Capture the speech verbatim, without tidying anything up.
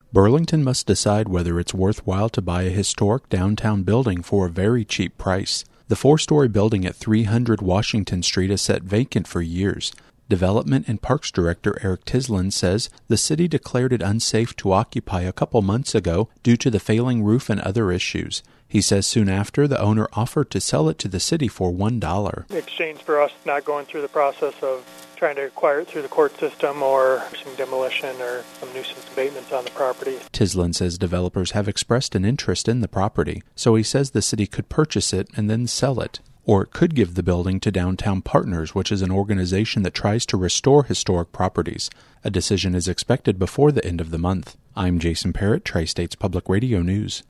Burlington must decide whether it's worthwhile to buy a historic downtown building for a very cheap price. The four-story building at three hundred Washington Street has sat vacant for years. Development and Parks Director Eric Tislin says the city declared it unsafe to occupy a couple months ago due to the failing roof and other issues. He says soon after, the owner offered to sell it to the city for one dollar. In exchange for us not going through the process of trying to acquire it through the court system or some demolition or some nuisance abatements on the property. Tislin says developers have expressed an interest in the property, so he says the city could purchase it and then sell it. Or it could give the building to Downtown Partners, which is an organization that tries to restore historic properties. A decision is expected before the end of the month. I'm Jason Parrott, Tri-States Public Radio News.